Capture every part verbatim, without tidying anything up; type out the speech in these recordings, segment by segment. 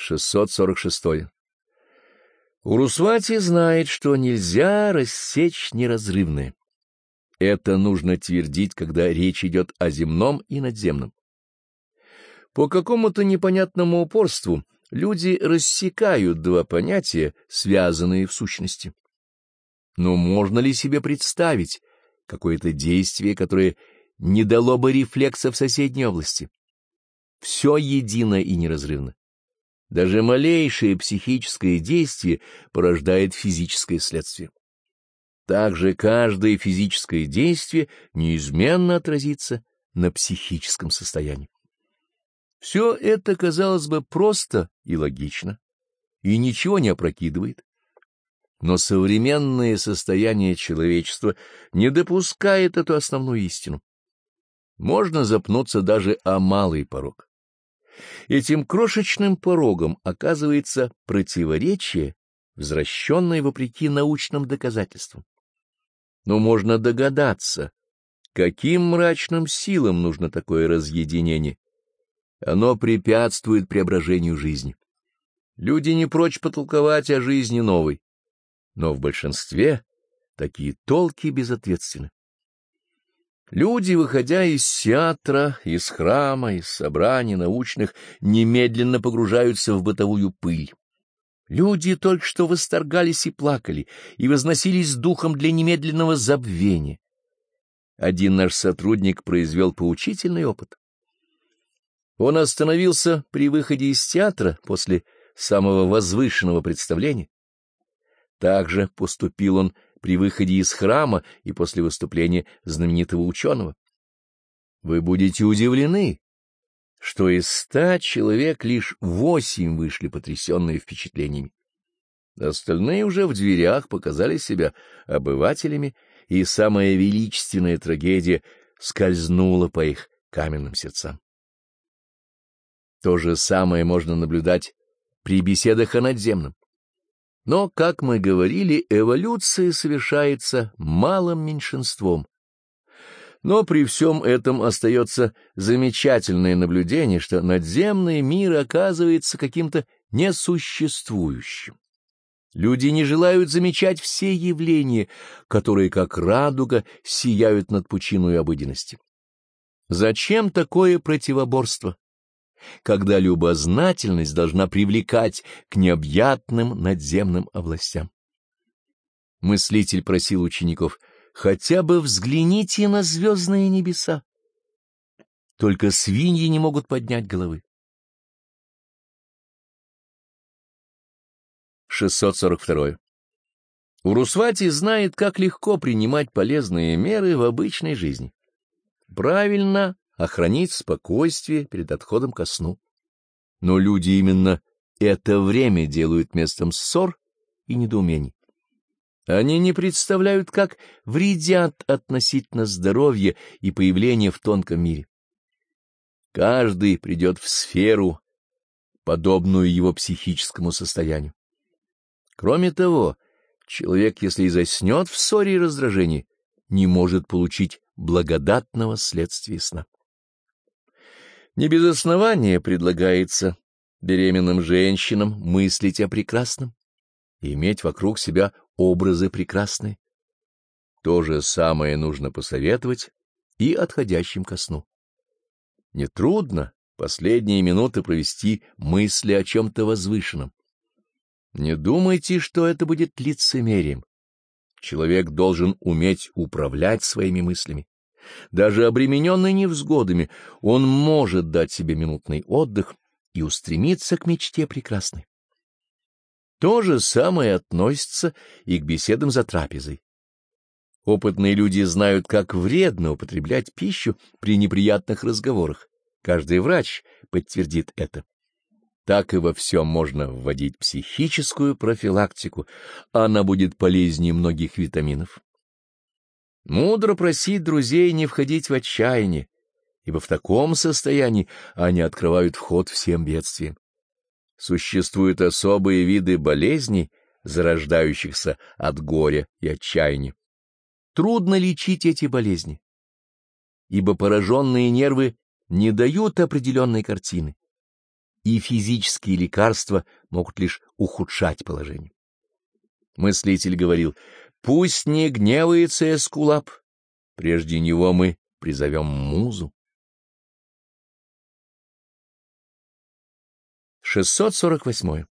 шестьсот сорок шесть. Урусвати знает, что нельзя рассечь неразрывное. Это нужно твердить, когда речь идет о земном и надземном. По какому-то непонятному упорству люди рассекают два понятия, связанные в сущности. Но можно ли себе представить какое-то действие, которое не дало бы рефлекса в соседней области? Все едино и неразрывно. Даже малейшее психическое действие порождает физическое следствие. Также каждое физическое действие неизменно отразится на психическом состоянии. Все это, казалось бы, просто и логично, и ничего не опрокидывает. Но современное состояние человечества не допускает эту основную истину. Можно запнуться даже о малый порог. Этим крошечным порогом оказывается противоречие, возвращенное вопреки научным доказательствам. Но можно догадаться, каким мрачным силам нужно такое разъединение. Оно препятствует преображению жизни. Люди не прочь потолковать о жизни новой, но в большинстве такие толки безответственны. Люди, выходя из театра, из храма, из собраний научных, немедленно погружаются в бытовую пыль. Люди только что восторгались и плакали, и возносились духом для немедленного забвения. Один наш сотрудник произвел поучительный опыт. Он остановился при выходе из театра после самого возвышенного представления. Также поступил он при выходе из храма и после выступления знаменитого ученого. Вы будете удивлены, что из ста человек лишь восемь вышли потрясенные впечатлениями. Остальные уже в дверях показали себя обывателями, и самая величественная трагедия скользнула по их каменным сердцам. То же самое можно наблюдать при беседах о надземном. Но, как мы говорили, эволюция совершается малым меньшинством. Но при всем этом остается замечательное наблюдение, что надземный мир оказывается каким-то несуществующим. Люди не желают замечать все явления, которые, как радуга, сияют над пучиной обыденности. Зачем такое противоборство, когда любознательность должна привлекать к необъятным надземным областям? Мыслитель просил учеников: хотя бы взгляните на звездные небеса. Только свиньи не могут поднять головы. шестьсот сорок два. Урусвати знает, как легко принимать полезные меры в обычной жизни. Правильно охранить спокойствие перед отходом ко сну. Но люди именно это время делают местом ссор и недоумений. Они не представляют, как вредят относительно здоровья и появления в тонком мире. Каждый придет в сферу, подобную его психическому состоянию. Кроме того, человек, если и заснет в ссоре и раздражении, не может получить благодатного следствия сна. Не без основания предлагается беременным женщинам мыслить о прекрасном и иметь вокруг себя образы прекрасные. То же самое нужно посоветовать и отходящим ко сну. Нетрудно последние минуты провести мысли о чем-то возвышенном. Не думайте, что это будет лицемерием. Человек должен уметь управлять своими мыслями. Даже обремененный невзгодами, он может дать себе минутный отдых и устремиться к мечте прекрасной. То же самое относится и к беседам за трапезой. Опытные люди знают, как вредно употреблять пищу при неприятных разговорах. Каждый врач подтвердит это. Так и во всем можно вводить психическую профилактику, она будет полезнее многих витаминов. Мудро просить друзей не входить в отчаяние, ибо в таком состоянии они открывают вход всем бедствиям. Существуют особые виды болезней, зарождающихся от горя и отчаяния. Трудно лечить эти болезни, ибо пораженные нервы не дают определенной картины. и физические лекарства могут лишь ухудшать положение. Мыслитель говорил: «Пусть не гневается Эскулап, прежде него мы призовем музу». шестьсот сорок восьмое.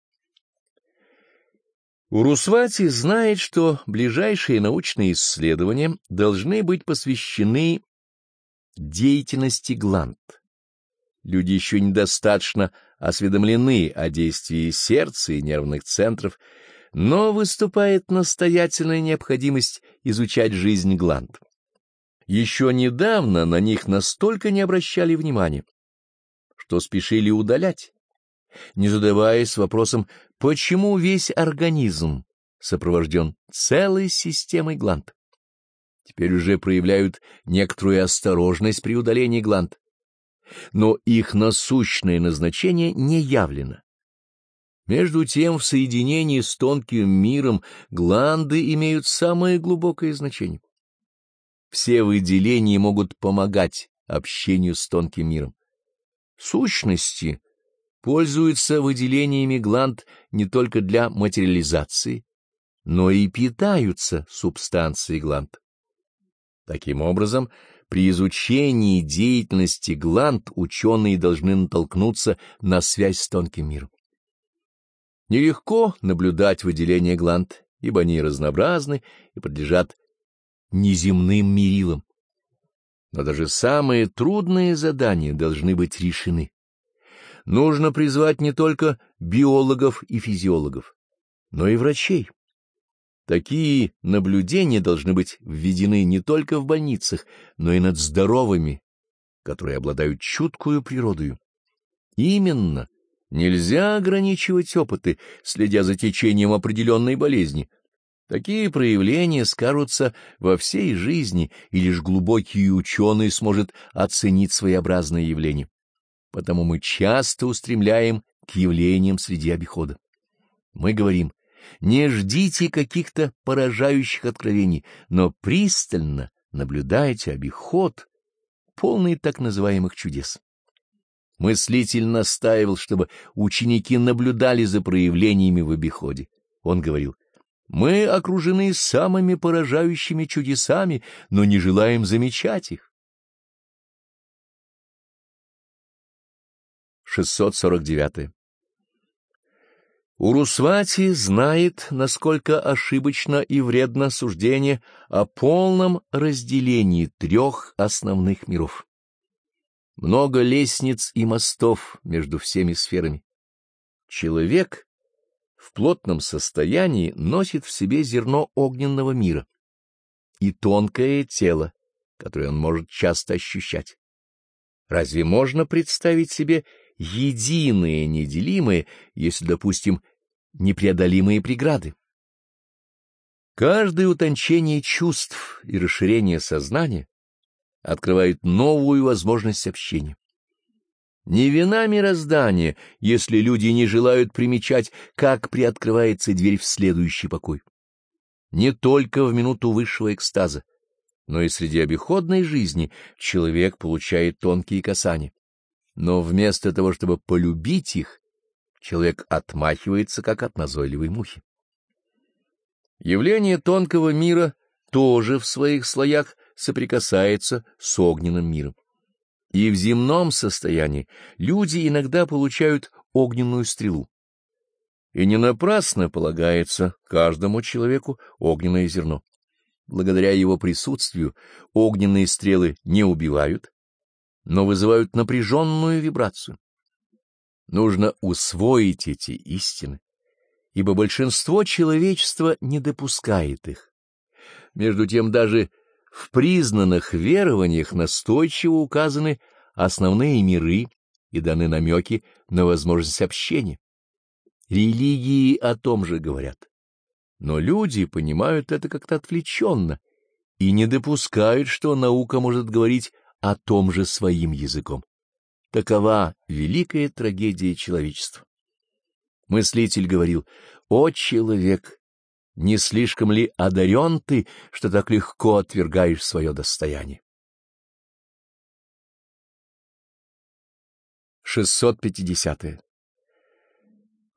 Урусвати знает, что ближайшие научные исследования должны быть посвящены деятельности гланд. Люди еще недостаточно осведомлены о действии сердца и нервных центров, но выступает настоятельная необходимость изучать жизнь гланд. Еще недавно на них настолько не обращали внимания, что спешили удалять, не задаваясь вопросом, почему весь организм сопровожден целой системой гланд. Теперь уже проявляют некоторую осторожность при удалении гланд, но их насущное назначение не явлено. Между тем, в соединении с тонким миром гланды имеют самое глубокое значение. Все выделения могут помогать общению с тонким миром. Сущности пользуются выделениями гланд не только для материализации, но и питаются субстанцией гланд. Таким образом, при изучении деятельности гланд ученые должны натолкнуться на связь с тонким миром. Нелегко наблюдать выделение гланд, ибо они разнообразны и подлежат неземным мерилам. Но даже самые трудные задания должны быть решены. Нужно призвать не только биологов и физиологов, но и врачей. Такие наблюдения должны быть введены не только в больницах, но и над здоровыми, которые обладают чуткую природою. Именно, нельзя ограничивать опыты, следя за течением определенной болезни. Такие проявления скажутся во всей жизни, и лишь глубокий ученый сможет оценить своеобразное явление. Потому мы часто устремляем к явлениям среди обихода. Мы говорим: не ждите каких-то поражающих откровений, но пристально наблюдайте обиход, полный так называемых чудес. Мыслитель настаивал, чтобы ученики наблюдали за проявлениями в обиходе. Он говорил: мы окружены самыми поражающими чудесами, но не желаем замечать их. шестьсот сорок девятое. Урусвати знает, насколько ошибочно и вредно суждение о полном разделении трех основных миров. Много лестниц и мостов между всеми сферами. Человек в плотном состоянии носит в себе зерно огненного мира и тонкое тело, которое он может часто ощущать. Разве можно представить себе единое неделимое, если, допустим, непреодолимые преграды? Каждое утончение чувств и расширение сознания открывает новую возможность общения. Не вина мироздания, если люди не желают примечать, как приоткрывается дверь в следующий покой. Не только в минуту высшего экстаза, но и среди обиходной жизни человек получает тонкие касания. Но вместо того, чтобы полюбить их, человек отмахивается, как от назойливой мухи. Явление тонкого мира тоже в своих слоях соприкасается с огненным миром. И в земном состоянии люди иногда получают огненную стрелу. И не напрасно полагается каждому человеку огненное зерно. Благодаря его присутствию огненные стрелы не убивают, но вызывают напряженную вибрацию. Нужно усвоить эти истины, ибо большинство человечества не допускает их. Между тем, даже в признанных верованиях настойчиво указаны основные миры и даны намеки на возможность общения. Религии о том же говорят, но люди понимают это как-то отвлеченно и не допускают, что наука может говорить о том же своим языком. Такова великая трагедия человечества. Мыслитель говорил: «О, человек, не слишком ли одарен ты, что так легко отвергаешь свое достояние?» шестьсот пятидесятое.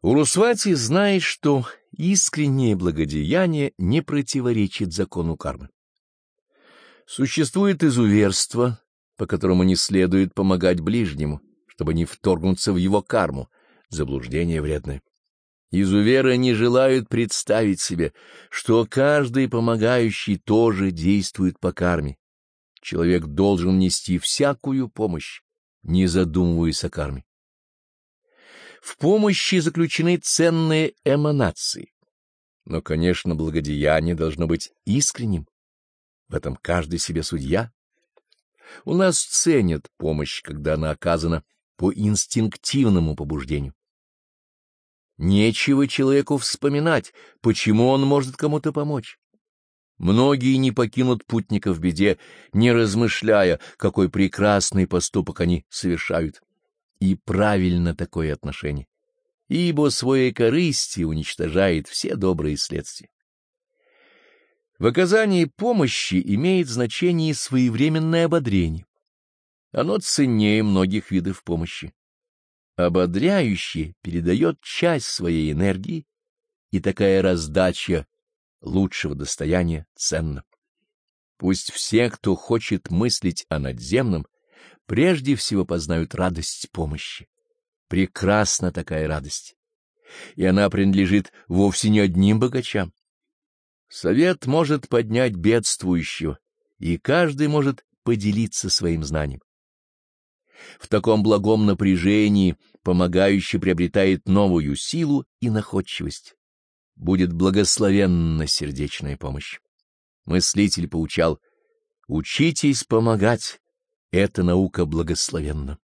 Урусвати знает, что искреннее благодеяние не противоречит закону кармы. Существует изуверство, по которому не следует помогать ближнему, чтобы не вторгнуться в его карму, заблуждение вредное. Изуверы не желают представить себе, что каждый помогающий тоже действует по карме. Человек должен нести всякую помощь, не задумываясь о карме. В помощи заключены ценные эманации, но, конечно, благодеяние должно быть искренним. В этом каждый себе судья. У нас ценят помощь, когда она оказана по инстинктивному побуждению. Нечего человеку вспоминать, почему он может кому-то помочь. Многие не покинут путника в беде, не размышляя, какой прекрасный поступок они совершают. И правильно такое отношение, ибо своей корыстью уничтожает все добрые следствия. В оказании помощи имеет значение своевременное ободрение. Оно ценнее многих видов помощи. Ободряющее передает часть своей энергии, и такая раздача лучшего достояния ценна. Пусть все, кто хочет мыслить о надземном, прежде всего познают радость помощи. Прекрасна такая радость, и она принадлежит вовсе не одним богачам. Совет может поднять бедствующего, и каждый может поделиться своим знанием. В таком благом напряжении помогающий приобретает новую силу и находчивость. Будет благословенна сердечная помощь. Мыслитель поучал: учитесь помогать, эта наука благословенна.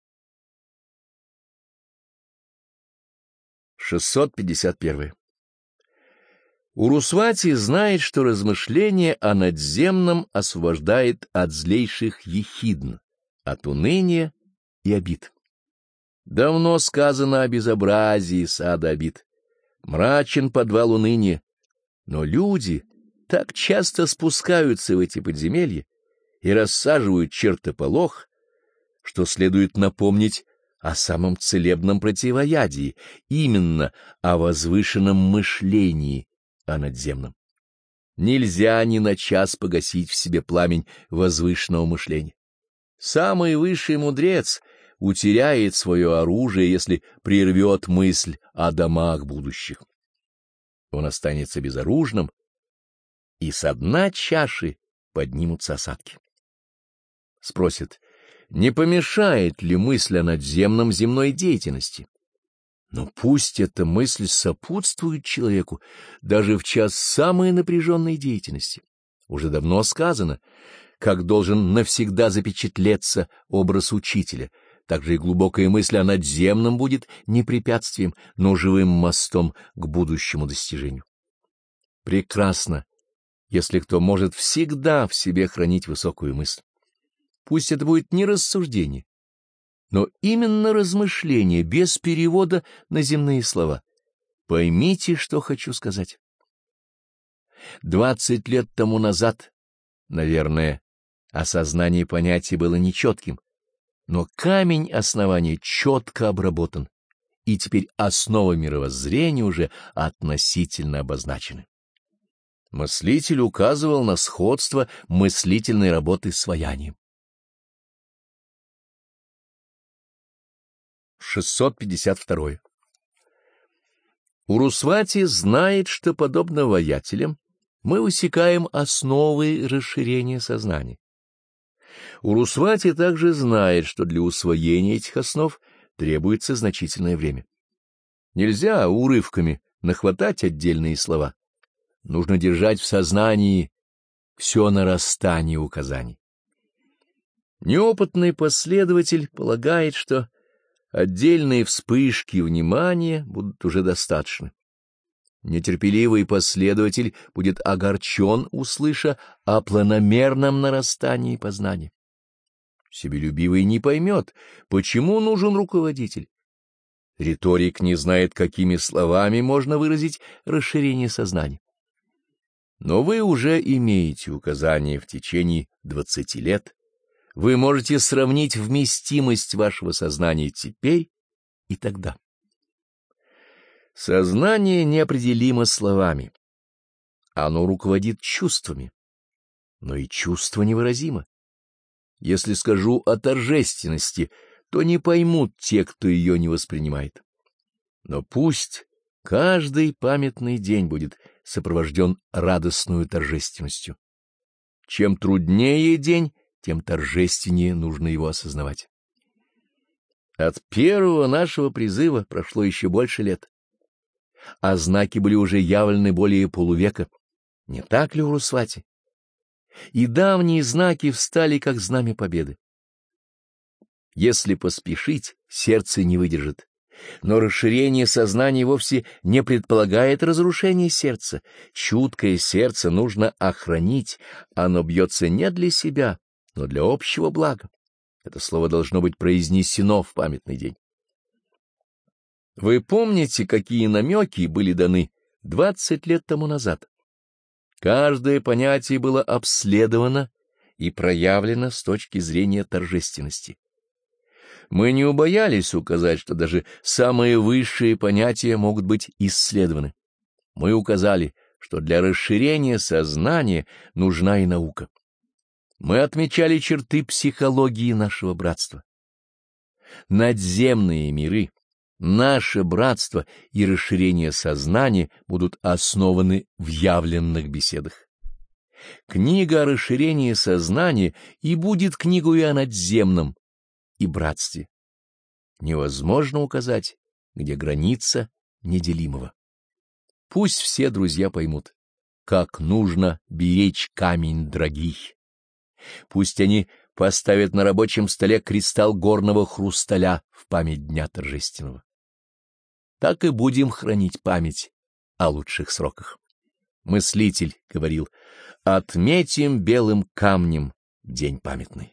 шестьсот пятьдесят один. Урусвати знает, что размышление о надземном освобождает от злейших ехидн, от уныния и обид. Давно сказано о безобразии сада обид. Мрачен подвал уныния, но люди так часто спускаются в эти подземелья и рассаживают чертополох, что следует напомнить о самом целебном противоядии, именно о возвышенном мышлении, о надземном. Нельзя ни на час погасить в себе пламень возвышенного мышления. Самый высший мудрец утеряет свое оружие, если прервет мысль о домах будущих. Он останется безоружным, и со дна чаши поднимутся осадки. Спросят, не помешает ли мысль о надземном земной деятельности? Но пусть эта мысль сопутствует человеку даже в час самой напряженной деятельности. Уже давно сказано, как должен навсегда запечатлеться образ учителя, так же и глубокая мысль о надземном будет не препятствием, но живым мостом к будущему достижению. Прекрасно, если кто может всегда в себе хранить высокую мысль. Пусть это будет не рассуждение, но именно размышление без перевода на земные слова. Поймите, что хочу сказать. Двадцать лет тому назад, наверное, осознание понятия было нечетким, но камень основания четко обработан, и теперь основы мировоззрения уже относительно обозначены. Мыслитель указывал на сходство мыслительной работы с ваянием. шестьсот пятьдесят два. Урусвати знает, что, подобно ваятелям, мы усекаем основы расширения сознания. Урусвати также знает, что для усвоения этих основ требуется значительное время. Нельзя урывками нахватать отдельные слова. Нужно держать в сознании все нарастание указаний. Неопытный последователь полагает, что отдельные вспышки внимания будут уже достаточны. Нетерпеливый последователь будет огорчен, услыша о планомерном нарастании познания. Себелюбивый не поймет, почему нужен руководитель. Риторик не знает, какими словами можно выразить расширение сознания. Но вы уже имеете указания в течение двадцати лет. Вы можете сравнить вместимость вашего сознания теперь и тогда. Сознание неопределимо словами. Оно руководит чувствами, но и чувство невыразимо. Если скажу о торжественности, то не поймут те, кто ее не воспринимает. Но пусть каждый памятный день будет сопровожден радостную торжественностью. Чем труднее день, тем торжественнее нужно его осознавать. От первого нашего призыва прошло еще больше лет, а знаки были уже явлены более полувека. Не так ли, Урусвати? И давние знаки встали, как знамя победы. Если поспешить, сердце не выдержит. Но расширение сознания вовсе не предполагает разрушение сердца. Чуткое сердце нужно охранить. Оно бьется не для себя, но для общего блага. Это слово должно быть произнесено в памятный день. Вы помните, какие намеки были даны двадцать лет тому назад? Каждое понятие было обследовано и проявлено с точки зрения торжественности. Мы не убоялись указать, что даже самые высшие понятия могут быть исследованы. Мы указали, что для расширения сознания нужна и наука. Мы отмечали черты психологии нашего братства. Надземные миры, наше братство и расширение сознания будут основаны в явленных беседах. Книга о расширении сознания и будет книгой о надземном и братстве. Невозможно указать, где граница неделимого. Пусть все друзья поймут, как нужно беречь камень дорогий. Пусть они поставят на рабочем столе кристалл горного хрусталя в память дня торжественного. Так и будем хранить память о лучших сроках. Мыслитель говорил: отметим белым камнем день памятный.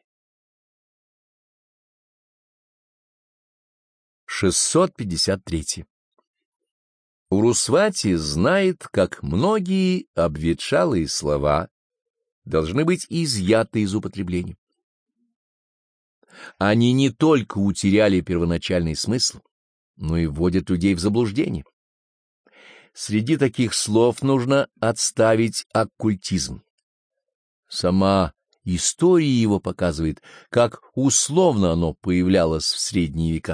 шестьсот пятьдесят три. Урусвати знает, как многие обветшалые слова должны быть изъяты из употребления. Они не только утеряли первоначальный смысл, но и вводят людей в заблуждение. Среди таких слов нужно отставить оккультизм. Сама история его показывает, как условно оно появлялось в средние века.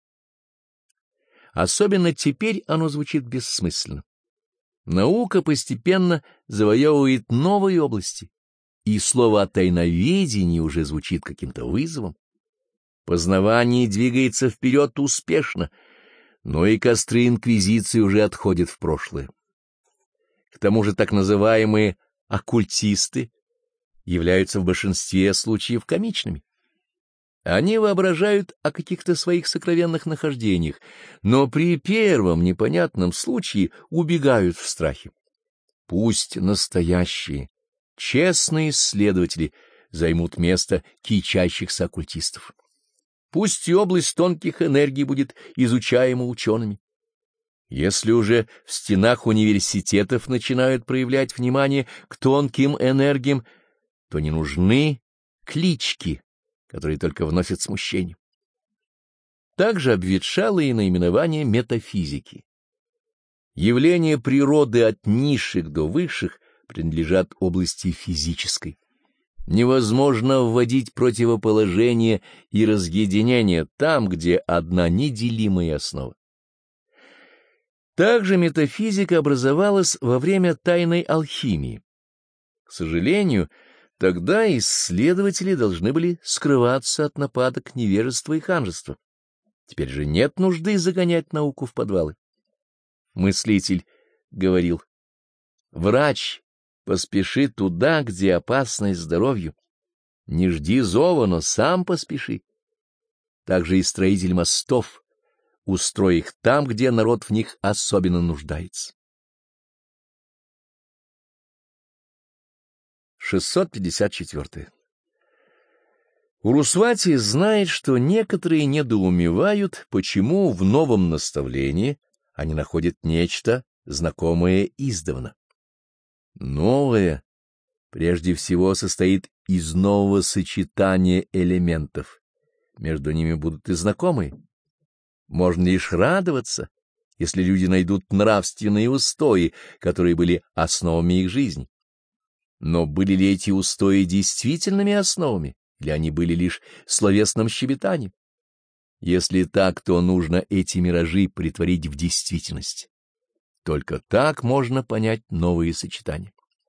Особенно теперь оно звучит бессмысленно. Наука постепенно завоевывает новые области, и слово о тайноведении уже звучит каким-то вызовом. Познавание двигается вперед успешно, но и костры инквизиции уже отходят в прошлое. К тому же так называемые оккультисты являются в большинстве случаев комичными. Они воображают о каких-то своих сокровенных нахождениях, но при первом непонятном случае убегают в страхе. Пусть настоящие, честные исследователи займут место кичащихся оккультистов. Пусть и область тонких энергий будет изучаема учеными. Если уже в стенах университетов начинают проявлять внимание к тонким энергиям, то не нужны клички, которые только вносят смущение. Также обветшало и наименование метафизики. Явления природы от низших до высших принадлежат области физической. Невозможно вводить противоположение и разъединение там, где одна неделимая основа. Также метафизика образовалась во время тайной алхимии. К сожалению, тогда исследователи должны были скрываться от нападок невежества и ханжества. Теперь же нет нужды загонять науку в подвалы. Мыслитель говорил: врач, поспеши туда, где опасность здоровью. Не жди зова, но сам поспеши. Также и строитель мостов, устрой их там, где народ в них особенно нуждается. шестьсот пятьдесят четыре. Урусвати знает, что некоторые недоумевают, почему в новом наставлении они находят нечто, знакомое издавна. Новое прежде всего состоит из нового сочетания элементов. Между ними будут и знакомые. Можно лишь радоваться, если люди найдут нравственные устои, которые были основами их жизни. Но были ли эти устои действительными основами, или они были лишь словесным щебетанием? Если так, то нужно эти миражи претворить в действительность. Только так можно понять новые сочетания.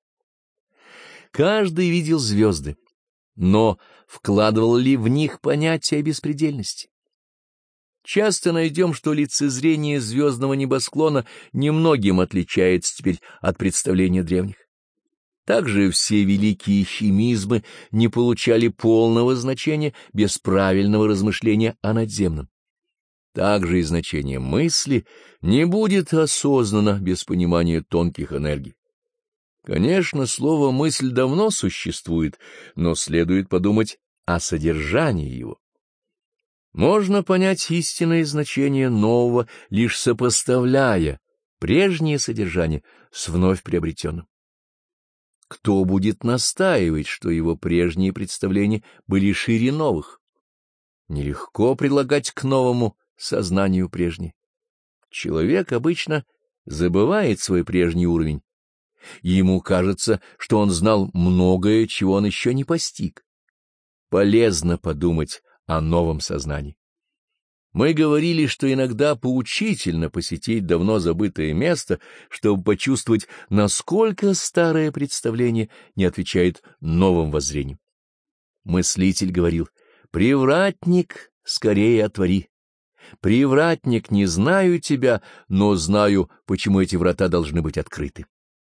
Каждый видел звезды, но вкладывал ли в них понятие беспредельности? Часто найдем, что лицезрение звездного небосклона немногим отличается теперь от представления древних. Также все великие химизмы не получали полного значения без правильного размышления о надземном. Также и значение мысли не будет осознанно без понимания тонких энергий. Конечно, слово «мысль» давно существует, но следует подумать о содержании его. Можно понять истинное значение нового, лишь сопоставляя прежнее содержание с вновь приобретенным. Кто будет настаивать, что его прежние представления были шире новых? Нелегко предлагать к новому сознанию прежнее. Человек обычно забывает свой прежний уровень, и ему кажется, что он знал многое, чего он еще не постиг. Полезно подумать о новом сознании. Мы говорили, что иногда поучительно посетить давно забытое место, чтобы почувствовать, насколько старое представление не отвечает новым воззрениям. Мыслитель говорил: «Привратник, скорее отвори! Привратник, не знаю тебя, но знаю, почему эти врата должны быть открыты».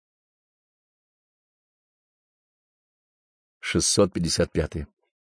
шестьсот пятьдесят пятое.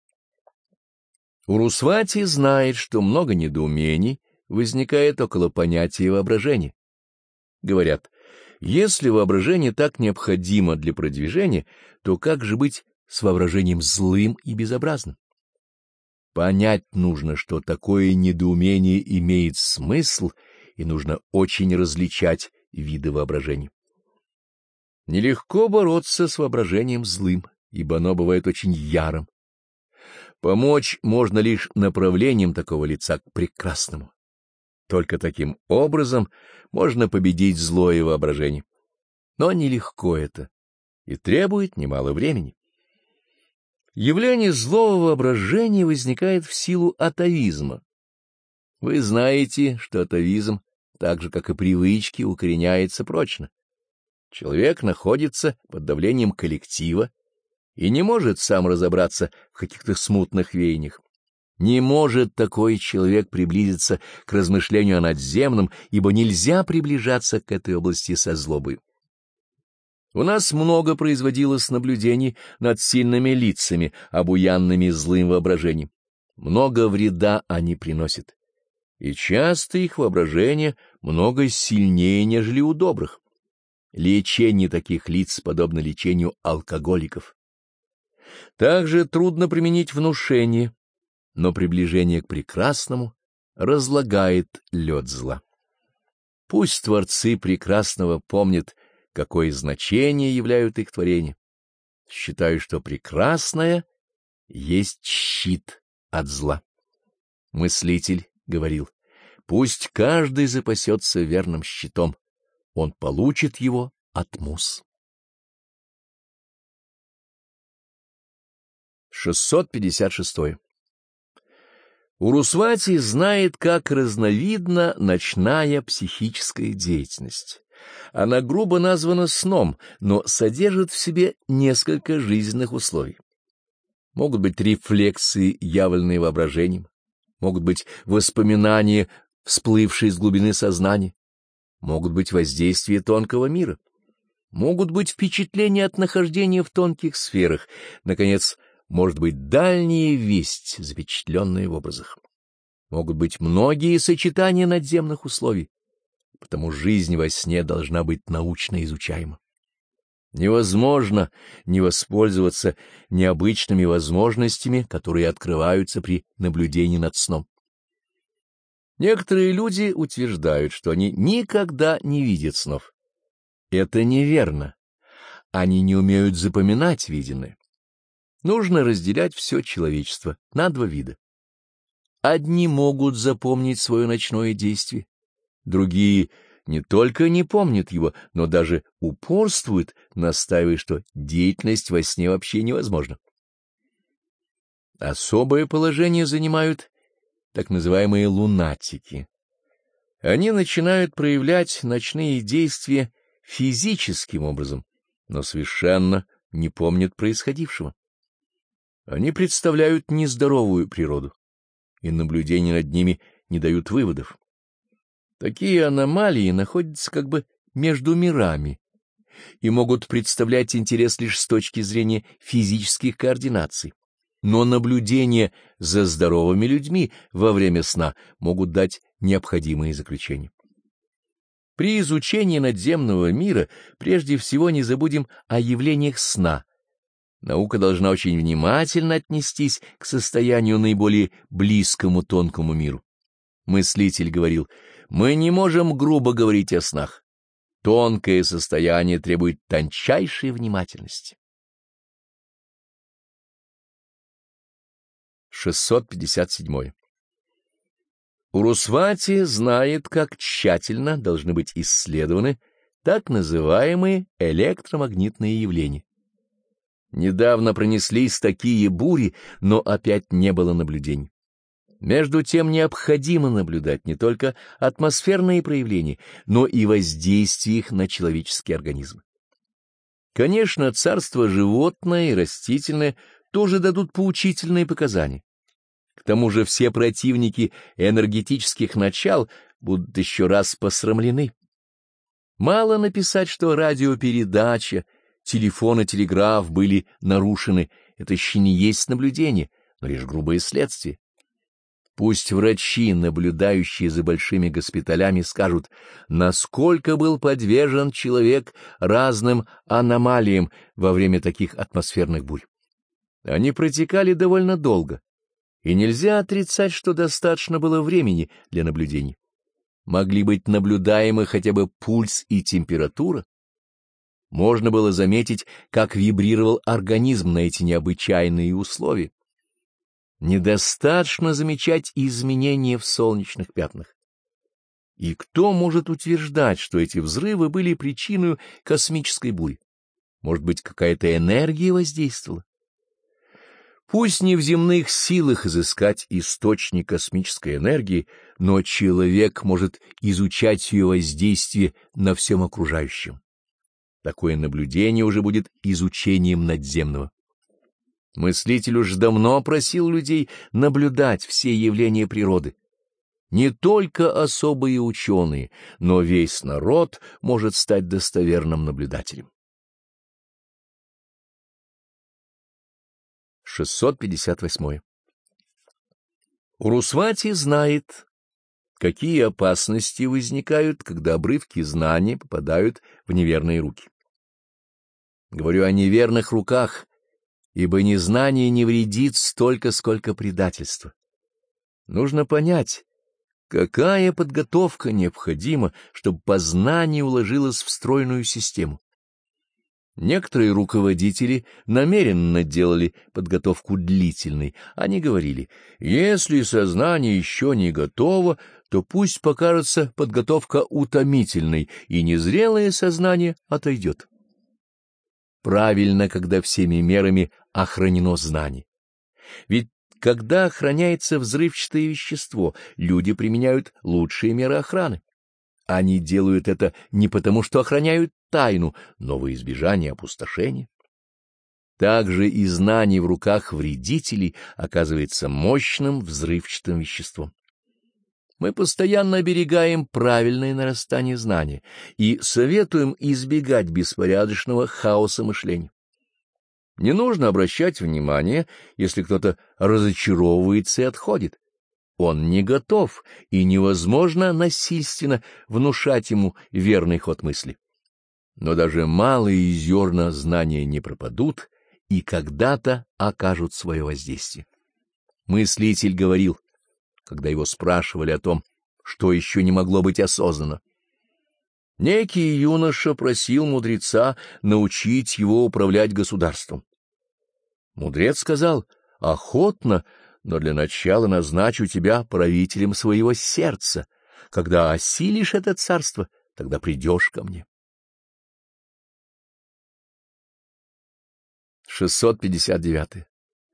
Урусвати знает, что много недоумений возникает около понятия воображения. Говорят, если воображение так необходимо для продвижения, то как же быть с воображением злым и безобразным? Понять нужно, что такое недоумение имеет смысл, и нужно очень различать виды воображения. Нелегко бороться с воображением злым, ибо оно бывает очень ярым. Помочь можно лишь направлением такого лица к прекрасному. Только таким образом можно победить злое воображение. Но нелегко это и требует немало времени. Явление злого воображения возникает в силу атавизма. Вы знаете, что атавизм, так же как и привычки, укореняется прочно. Человек находится под давлением коллектива и не может сам разобраться в каких-то смутных веяниях. Не может такой человек приблизиться к размышлению о надземном, ибо нельзя приближаться к этой области со злобой. У нас много производилось наблюдений над сильными лицами, обуянными злым воображением. Много вреда они приносят, и часто их воображение много сильнее, нежели у добрых. Лечение таких лиц подобно лечению алкоголиков. Также трудно применить внушение, но приближение к прекрасному разлагает лед зла. Пусть творцы прекрасного помнят, какое значение являют их творения. Считаю, что прекрасное есть щит от зла. Мыслитель говорил: пусть каждый запасется верным щитом, он получит его от муз. шестьсот пятьдесят шестое. Урусвати знает, как разновидна ночная психическая деятельность. Она грубо названа сном, но содержит в себе несколько жизненных условий. Могут быть рефлексы, явленные воображением, могут быть воспоминания, всплывшие из глубины сознания, могут быть воздействия тонкого мира, могут быть впечатления от нахождения в тонких сферах, наконец, может быть дальняя весть, запечатленная в образах. Могут быть многие сочетания надземных условий, потому жизнь во сне должна быть научно изучаема. Невозможно не воспользоваться необычными возможностями, которые открываются при наблюдении над сном. Некоторые люди утверждают, что они никогда не видят снов. Это неверно. Они не умеют запоминать виденное. Нужно разделять все человечество на два вида. Одни могут запомнить свое ночное действие, Другие не только не помнят его, но даже упорствуют, настаивая, что деятельность во сне вообще невозможна. Особое положение занимают так называемые лунатики. Они начинают проявлять ночные действия физическим образом, но совершенно не помнят происходившего. Они представляют нездоровую природу, и наблюдения над ними не дают выводов. Такие аномалии находятся как бы между мирами и могут представлять интерес лишь с точки зрения физических координаций. Но наблюдения за здоровыми людьми во время сна могут дать необходимые заключения. При изучении надземного мира прежде всего не забудем о явлениях сна. Наука должна очень внимательно отнестись к состоянию наиболее близкому тонкому миру. Мыслитель говорил: мы не можем грубо говорить о снах. Тонкое состояние требует тончайшей внимательности. шестьсот пятьдесят седьмой. Урусвати знает, как тщательно должны быть исследованы так называемые электромагнитные явления. Недавно пронеслись такие бури, но опять не было наблюдений. Между тем необходимо наблюдать не только атмосферные проявления, но и воздействие их на человеческий организм. Конечно, царство животное и растительное тоже дадут поучительные показания. К тому же все противники энергетических начал будут еще раз посрамлены. Мало написать, что радиопередача, телефон и телеграф были нарушены, это еще не есть наблюдение, но лишь грубое следствие. Пусть врачи, наблюдающие за большими госпиталями, скажут, насколько был подвержен человек разным аномалиям во время таких атмосферных бурь. Они протекали довольно долго, и нельзя отрицать, что достаточно было времени для наблюдений. Могли быть наблюдаемы хотя бы пульс и температура. Можно было заметить, как вибрировал организм на эти необычайные условия. Недостаточно замечать изменения в солнечных пятнах. И кто может утверждать, что эти взрывы были причиной космической бури? Может быть, какая-то энергия воздействовала? Пусть не в земных силах изыскать источник космической энергии, но человек может изучать ее воздействие на всем окружающем. Такое наблюдение уже будет изучением надземного. Мыслитель уж давно просил людей наблюдать все явления природы. Не только особые ученые, но весь народ может стать достоверным наблюдателем. шестьсот пятьдесят восьмой. Урусвати знает, какие опасности возникают, когда обрывки знания попадают в неверные руки. Говорю о неверных руках, ибо незнание не вредит столько, сколько предательство. Нужно понять, какая подготовка необходима, чтобы познание уложилось в стройную систему. Некоторые руководители намеренно делали подготовку длительной. Они говорили, если сознание еще не готово, то пусть покажется подготовка утомительной, и незрелое сознание отойдет. Правильно, когда всеми мерами охранено знание. Ведь когда охраняется взрывчатое вещество, люди применяют лучшие меры охраны. Они делают это не потому, что охраняют тайну, но во избежание опустошения. Также и знание в руках вредителей оказывается мощным взрывчатым веществом. Мы постоянно оберегаем правильное нарастание знания и советуем избегать беспорядочного хаоса мышления. Не нужно обращать внимание, если кто-то разочаровывается и отходит. Он не готов, и невозможно насильственно внушать ему верный ход мысли. Но даже малые зерна знания не пропадут и когда-то окажут свое воздействие. Мыслитель говорил, когда его спрашивали о том, что еще не могло быть осознано. Некий юноша просил мудреца научить его управлять государством. Мудрец сказал: охотно, но для начала назначу тебя правителем своего сердца. Когда осилишь это царство, тогда придешь ко мне. шестьсот пятьдесят девять.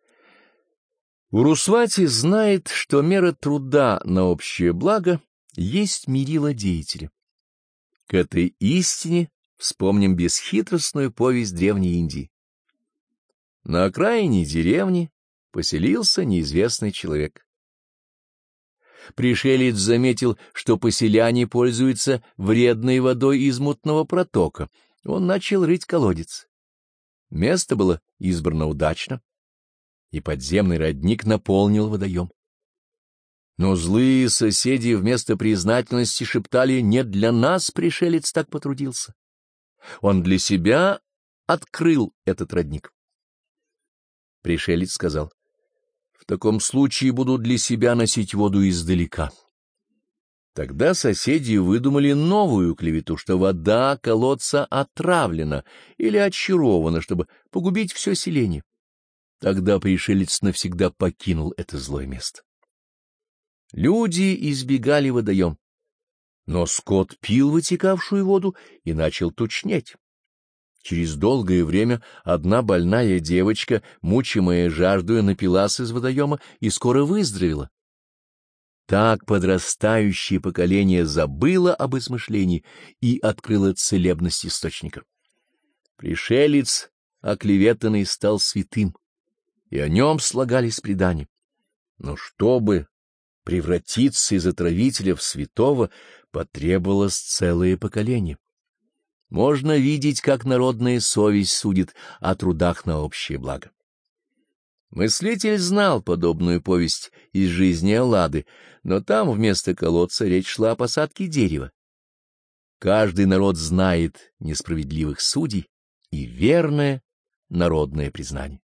Урусвати знает, что мера труда на общее благо есть мерило деятеля. К этой истине вспомним бесхитростную повесть Древней Индии. На окраине деревни поселился неизвестный человек. Пришелец заметил, что поселяне пользуются вредной водой из мутного протока. Он начал рыть колодец. Место было избрано удачно, и подземный родник наполнил водоем. Но злые соседи вместо признательности шептали: «Не для нас пришелец так потрудился. Он для себя открыл этот родник». Пришелец сказал: «В таком случае буду для себя носить воду издалека». Тогда соседи выдумали новую клевету, что вода колодца отравлена или отчарована, чтобы погубить все селение. Тогда пришелец навсегда покинул это злое место. Люди избегали водоем, но скот пил вытекавшую воду и начал тучнеть. Через долгое время одна больная девочка, мучимая жаждою, напилась из водоема и скоро выздоровела. Так подрастающее поколение забыло об измышлении и открыло целебность источника. Пришелец, оклеветанный, стал святым, и о нем слагались предания. Но чтобы превратиться из отравителя в святого, потребовалось целое поколение. Можно видеть, как народная совесть судит о трудах на общее благо. Мыслитель знал подобную повесть из жизни Эллады, но там вместо колодца речь шла о посадке дерева. Каждый народ знает несправедливых судей и верное народное признание.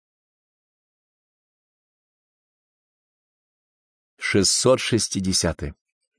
шестьсот шестьдесят.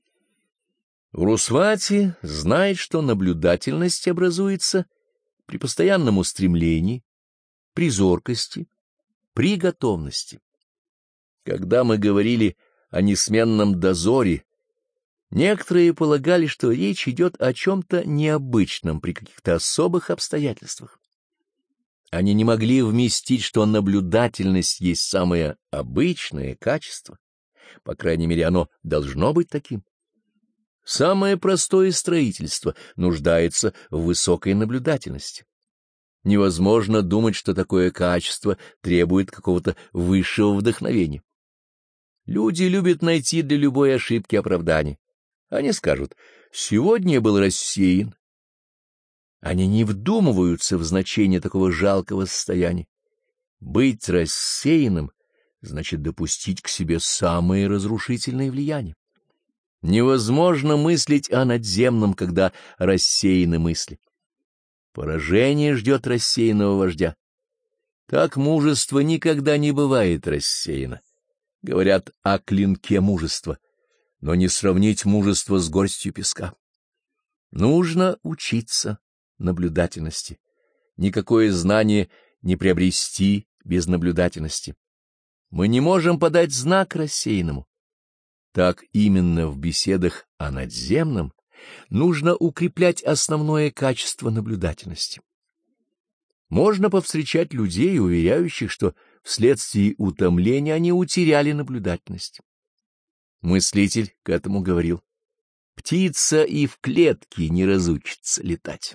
Урусвати знает, что наблюдательность образуется при постоянном устремлении, при зоркости, при готовности. Когда мы говорили о несменном дозоре, некоторые полагали, что речь идет о чем-то необычном при каких-то особых обстоятельствах. Они не могли вместить, что наблюдательность есть самое обычное качество, по крайней мере, оно должно быть таким. Самое простое строительство нуждается в высокой наблюдательности. Невозможно думать, что такое качество требует какого-то высшего вдохновения. Люди любят найти для любой ошибки оправдание. Они скажут: «Сегодня я был рассеян». Они не вдумываются в значение такого жалкого состояния. Быть рассеянным значит допустить к себе самые разрушительные влияния. Невозможно мыслить о надземном, когда рассеяны мысли. Поражение ждет рассеянного вождя. Так мужество никогда не бывает рассеяно. Говорят о клинке мужества, но не сравнить мужество с горстью песка. Нужно учиться наблюдательности. Никакое знание не приобрести без наблюдательности. Мы не можем подать знак рассеянному. Так именно в беседах о надземном нужно укреплять основное качество наблюдательности. Можно повстречать людей, уверяющих, что вследствие утомления они утеряли наблюдательность. Мыслитель к этому говорил: «Птица и в клетке не разучится летать».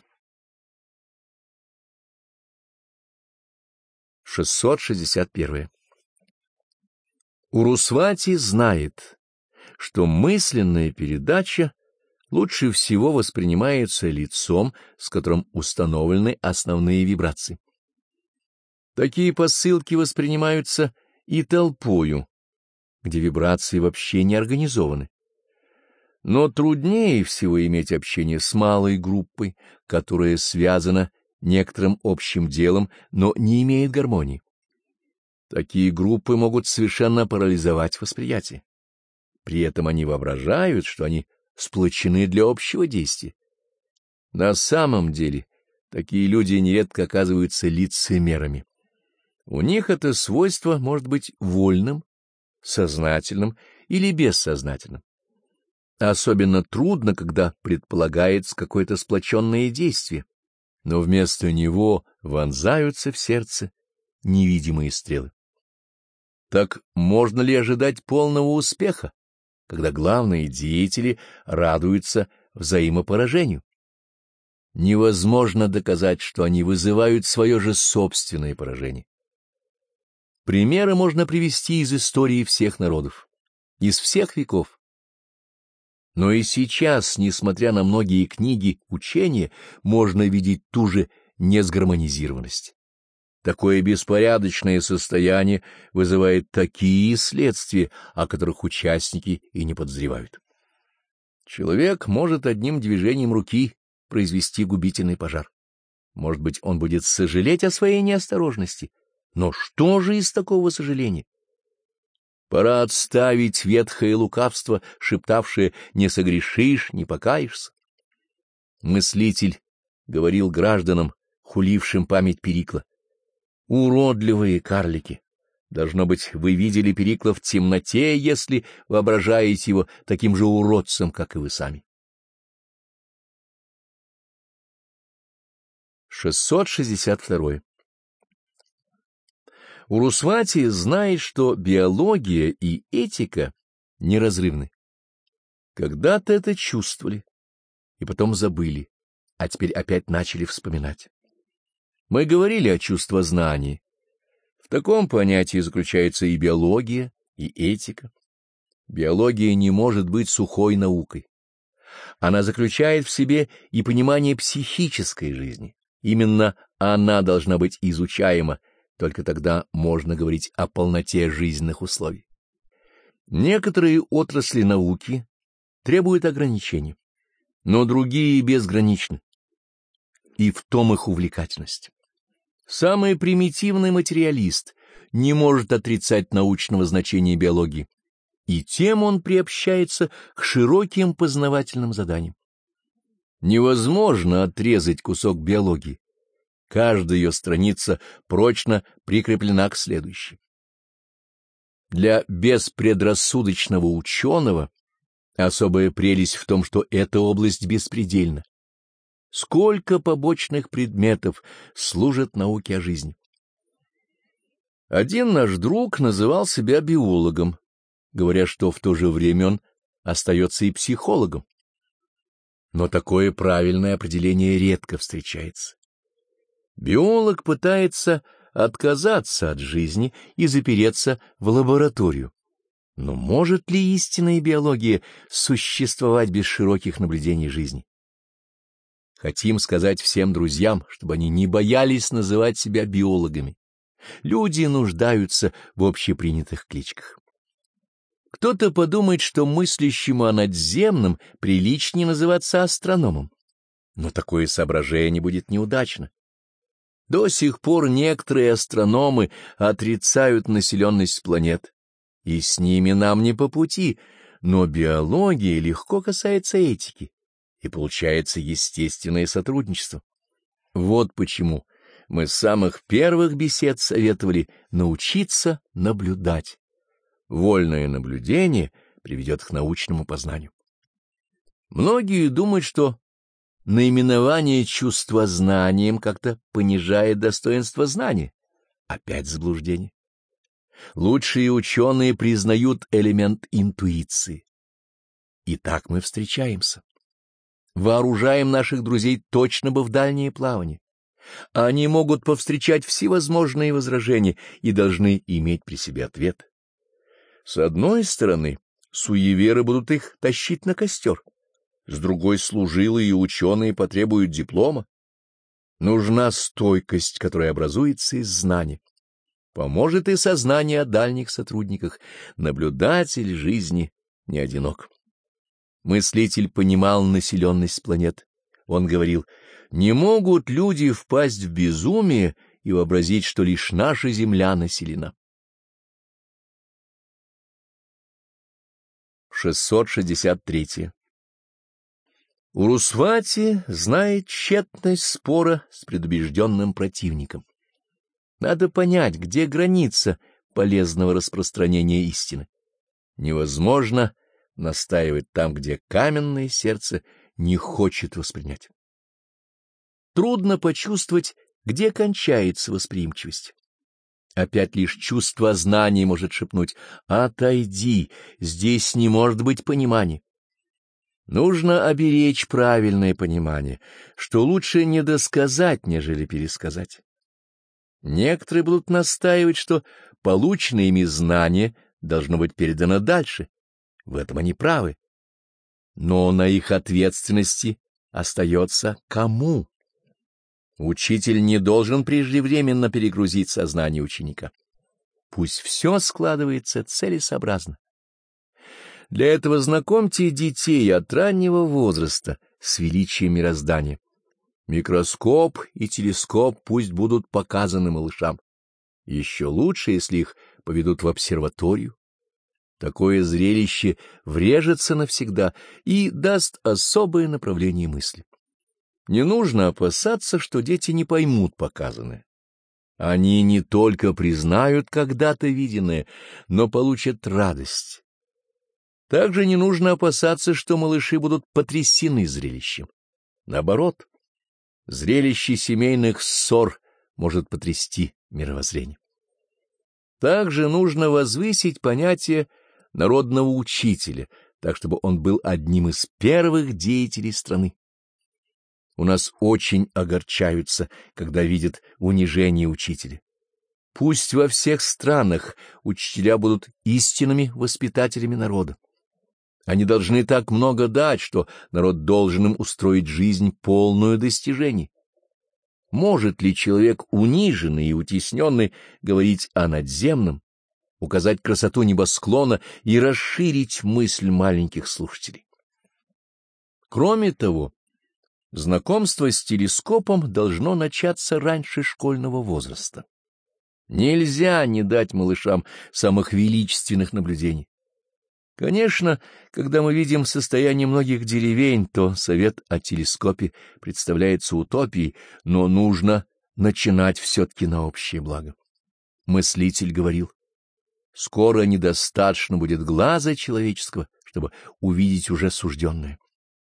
шестьсот шестьдесят один. Урусвати знает, что мысленная передача лучше всего воспринимается лицом, с которым установлены основные вибрации. Такие посылки воспринимаются и толпою, где вибрации вообще не организованы. Но труднее всего иметь общение с малой группой, которая связана некоторым общим делом, но не имеет гармонии. Такие группы могут совершенно парализовать восприятие. При этом они воображают, что они сплочены для общего действия. На самом деле такие люди нередко оказываются лицемерами. У них это свойство может быть вольным, сознательным или бессознательным. Особенно трудно, когда предполагается какое-то сплоченное действие, но вместо него вонзаются в сердце невидимые стрелы. Так можно ли ожидать полного успеха, когда главные деятели радуются взаимопоражению? Невозможно доказать, что они вызывают свое же собственное поражение. Примеры можно привести из истории всех народов, из всех веков. Но и сейчас, несмотря на многие книги учения, можно видеть ту же несгармонизированность. Такое беспорядочное состояние вызывает такие следствия, о которых участники и не подозревают. Человек может одним движением руки произвести губительный пожар. Может быть, он будет сожалеть о своей неосторожности. Но что же из такого сожаления? Пора отставить ветхое лукавство, шептавшее «не согрешишь, не покаешься». Мыслитель говорил гражданам, хулившим память Перикла: уродливые карлики! Должно быть, вы видели Перикла в темноте, если воображаете его таким же уродцем, как и вы сами. шестьсот шестьдесят два. Урусвати знает, что биология и этика неразрывны. Когда-то это чувствовали, и потом забыли, а теперь опять начали вспоминать. Мы говорили о чувствознании. В таком понятии заключается и биология, и этика. Биология не может быть сухой наукой. Она заключает в себе и понимание психической жизни. Именно она должна быть изучаема, только тогда можно говорить о полноте жизненных условий. Некоторые отрасли науки требуют ограничений, но другие безграничны, и в том их увлекательность. Самый примитивный материалист не может отрицать научного значения биологии, и тем он приобщается к широким познавательным заданиям. Невозможно отрезать кусок биологии. Каждая ее страница прочно прикреплена к следующей. Для беспредрассудочного ученого особая прелесть в том, что эта область беспредельна. Сколько побочных предметов служат науке о жизни. Один наш друг называл себя биологом, говоря, что в то же время он остается и психологом. Но такое правильное определение редко встречается. Биолог пытается отказаться от жизни и запереться в лабораторию. Но может ли истинная биология существовать без широких наблюдений жизни? Хотим сказать всем друзьям, чтобы они не боялись называть себя биологами. Люди нуждаются в общепринятых кличках. Кто-то подумает, что мыслящему о надземном приличнее называться астрономом. Но такое соображение будет неудачно. До сих пор некоторые астрономы отрицают населенность планет, и с ними нам не по пути, но биология легко касается этики, и получается естественное сотрудничество. Вот почему мы с самых первых бесед советовали научиться наблюдать. Вольное наблюдение приведет к научному познанию. Многие думают, что наименование чувствознанием как-то понижает достоинство знания. Опять заблуждение. Лучшие ученые признают элемент интуиции. И так мы встречаемся. Вооружаем наших друзей точно бы в дальнее плавание. Они могут повстречать всевозможные возражения и должны иметь при себе ответ. С одной стороны, суеверы будут их тащить на костер. С другой, служилые и ученые потребуют диплома. Нужна стойкость, которая образуется из знания. Поможет и сознание о дальних сотрудниках. Наблюдатель жизни не одинок. Мыслитель понимал населенность планет. Он говорил: не могут люди впасть в безумие и вообразить, что лишь наша Земля населена. шестьсот шестьдесят три. Урусвати знает тщетность спора с предубежденным противником. Надо понять, где граница полезного распространения истины. Невозможно настаивать там, где каменное сердце не хочет воспринять. Трудно почувствовать, где кончается восприимчивость. Опять лишь чувство знания может шепнуть: «Отойди, здесь не может быть понимания». Нужно оберечь правильное понимание, что лучше не досказать, нежели пересказать. Некоторые будут настаивать, что полученное ими знание должно быть передано дальше. В этом они правы. Но на их ответственности остается кому? Учитель не должен преждевременно перегрузить сознание ученика. Пусть все складывается целесообразно. Для этого знакомьте детей от раннего возраста с величием мироздания. Микроскоп и телескоп пусть будут показаны малышам. Еще лучше, если их поведут в обсерваторию. Такое зрелище врежется навсегда и даст особое направление мысли. Не нужно опасаться, что дети не поймут показанное. Они не только признают когда-то виденное, но получат радость. Также не нужно опасаться, что малыши будут потрясены зрелищем. Наоборот, зрелище семейных ссор может потрясти мировоззрение. Также нужно возвысить понятие народного учителя, так чтобы он был одним из первых деятелей страны. У нас очень огорчаются, когда видят унижение учителя. Пусть во всех странах учителя будут истинными воспитателями народа. Они должны так много дать, что народ должен им устроить жизнь полную достижений. Может ли человек, униженный и утесненный, говорить о надземном, указать красоту небосклона и расширить мысль маленьких слушателей? Кроме того, знакомство с телескопом должно начаться раньше школьного возраста. Нельзя не дать малышам самых величественных наблюдений. Конечно, когда мы видим состояние многих деревень, то совет о телескопе представляется утопией, но нужно начинать все-таки на общее благо. Мыслитель говорил: скоро недостаточно будет глаза человеческого, чтобы увидеть уже сужденное.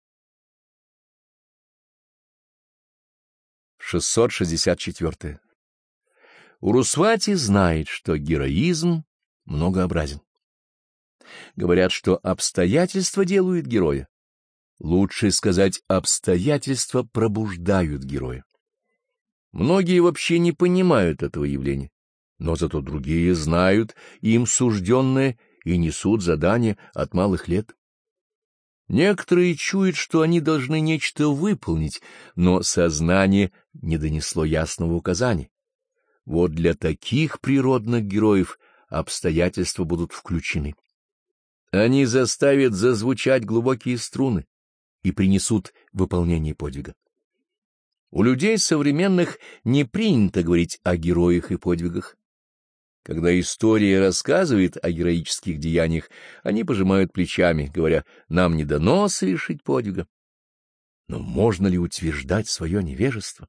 шестьсот шестьдесят четыре. Урусвати знает, что героизм многообразен. Говорят, что обстоятельства делают героя. Лучше сказать, обстоятельства пробуждают героя. Многие вообще не понимают этого явления, но зато другие знают им сужденное и несут задание от малых лет. Некоторые чуют, что они должны нечто выполнить, но сознание не донесло ясного указания. Вот для таких природных героев обстоятельства будут включены. Они заставят зазвучать глубокие струны и принесут выполнение подвига. У людей современных не принято говорить о героях и подвигах. Когда история рассказывает о героических деяниях, они пожимают плечами, говоря: нам не дано совершить подвига. Но можно ли утверждать свое невежество?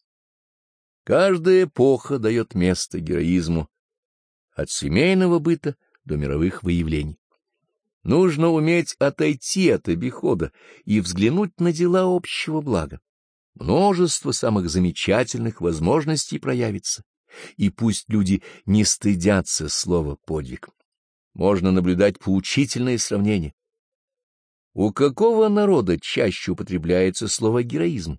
Каждая эпоха дает место героизму, от семейного быта до мировых выявлений. Нужно уметь отойти от обихода и взглянуть на дела общего блага. Множество самых замечательных возможностей проявится, и пусть люди не стыдятся слова «подвиг». Можно наблюдать поучительное сравнение. У какого народа чаще употребляется слово «героизм»?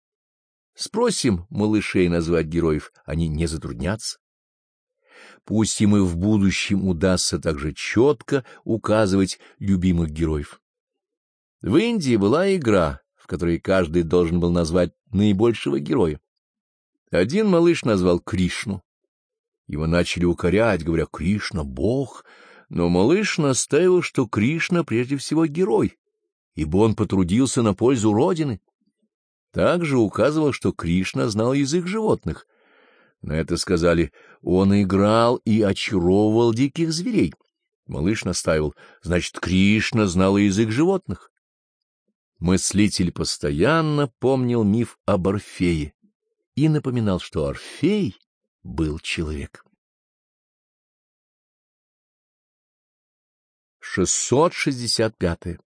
Спросим малышей назвать героев, они не затруднятся. Пусть им и в будущем удастся также четко указывать любимых героев. В Индии была игра, в которой каждый должен был назвать наибольшего героя. Один малыш назвал Кришну. Его начали укорять, говоря: Кришна — Бог, но малыш настаивал, что Кришна прежде всего герой, ибо он потрудился на пользу Родины. Также указывал, что Кришна знал язык животных. На это сказали: он играл и очаровывал диких зверей. Малыш настаивал: значит, Кришна знал язык животных. Мыслитель постоянно помнил миф об Орфее и напоминал, что Орфей был человек. шестьсот шестьдесят пятое.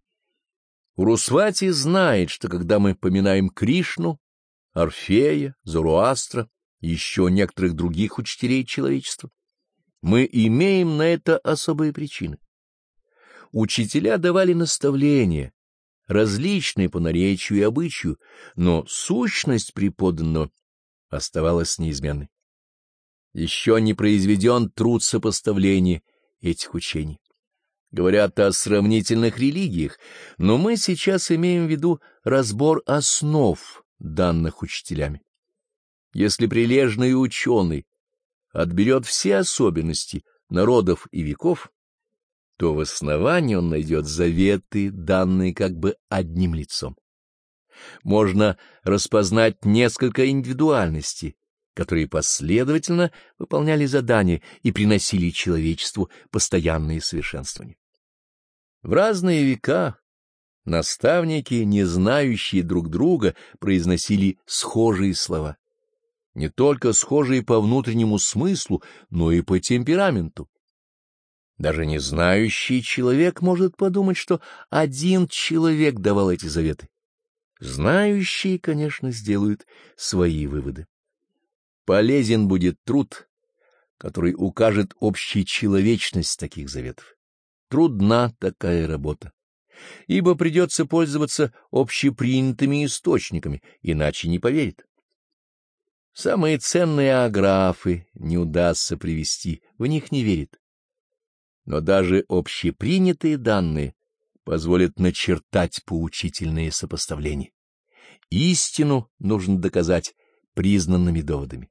Урусвати знает, что когда мы поминаем Кришну, Орфея, Зороастра и еще некоторых других учителей человечества, мы имеем на это особые причины. Учителя давали наставления, различные по наречию и обычаю, но сущность преподанного оставалась неизменной. Еще не произведен труд сопоставления этих учений. Говорят о сравнительных религиях, но мы сейчас имеем в виду разбор основ, данных учителями. Если прилежный ученый отберет все особенности народов и веков, то в основании он найдет заветы, данные как бы одним лицом. Можно распознать несколько индивидуальностей, которые последовательно выполняли задания и приносили человечеству постоянные совершенствования. В разные века наставники, не знающие друг друга, произносили схожие слова, не только схожие по внутреннему смыслу, но и по темпераменту. Даже не знающий человек может подумать, что один человек давал эти заветы. Знающие, конечно, сделают свои выводы. Полезен будет труд, который укажет общечеловечность таких заветов. Трудна такая работа, ибо придется пользоваться общепринятыми источниками, иначе не поверит. Самые ценные аграфы не удастся привести, в них не верит. Но даже общепринятые данные позволят начертать поучительные сопоставления. Истину нужно доказать признанными доводами.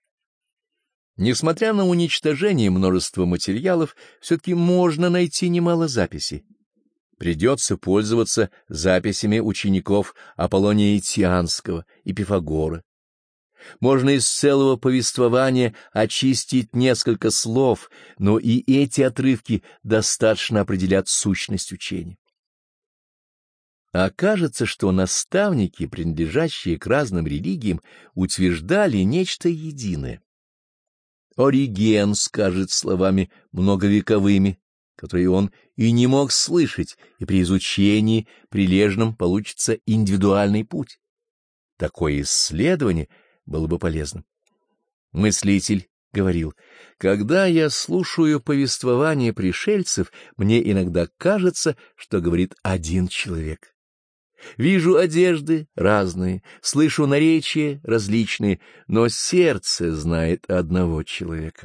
Несмотря на уничтожение множества материалов, все-таки можно найти немало записей. Придется пользоваться записями учеников Аполлония Тианского и Пифагора. Можно из целого повествования очистить несколько слов, но и эти отрывки достаточно определят сущность учения. Окажется, что наставники, принадлежащие к разным религиям, утверждали нечто единое. Ориген скажет словами многовековыми, которые он и не мог слышать, и при изучении прилежном получится индивидуальный путь. Такое исследование было бы полезным. Мыслитель говорил: когда я слушаю повествование пришельцев, мне иногда кажется, что говорит один человек. Вижу одежды разные, слышу наречия различные, но сердце знает одного человека.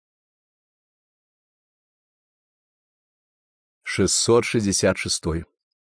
шестьсот шестьдесят шестое.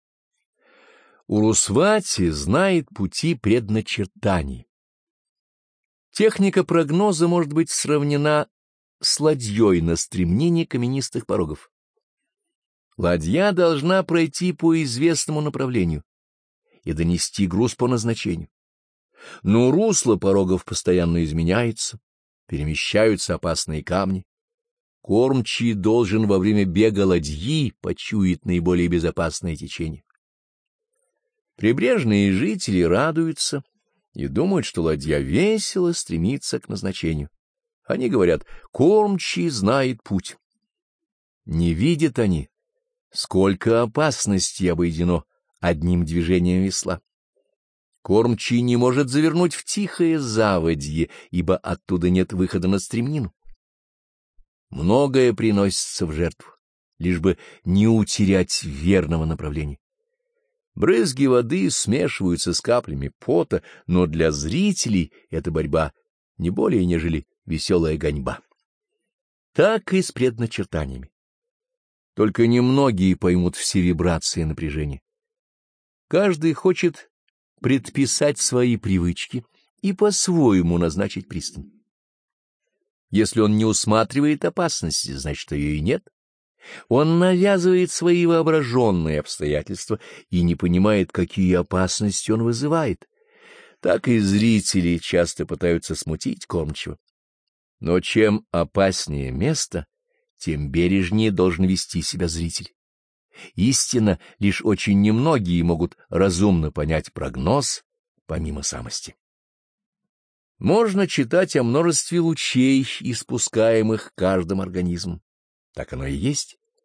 Урусвати знает пути предначертаний. Техника прогноза может быть сравнена с ладьей на стремнении каменистых порогов. Ладья должна пройти по известному направлению и донести груз по назначению. Но русло порогов постоянно изменяется, перемещаются опасные камни. Кормчий должен во время бега ладьи почуять наиболее безопасное течение. Прибрежные жители радуются и думают, что ладья весело стремится к назначению. Они говорят: кормчий знает путь. Не видят они, сколько опасностей обойдено одним движением весла. Кормчий не может завернуть в тихое заводье, ибо оттуда нет выхода на стремнину. Многое приносится в жертву, лишь бы не утерять верного направления. Брызги воды смешиваются с каплями пота, но для зрителей эта борьба не более, нежели веселая гоньба. Так и с предначертаниями. Только немногие поймут все вибрации напряжения. Каждый хочет предписать свои привычки и по-своему назначить пристань. Если он не усматривает опасности, значит, ее и нет. Он навязывает свои воображенные обстоятельства и не понимает, какие опасности он вызывает. Так и зрители часто пытаются смутить кормчего. Но чем опаснее место, тем бережнее должен вести себя зритель. Истинно, лишь очень немногие могут разумно понять прогноз помимо самости. Можно читать о множестве лучей, испускаемых каждым организмом. Так оно и есть.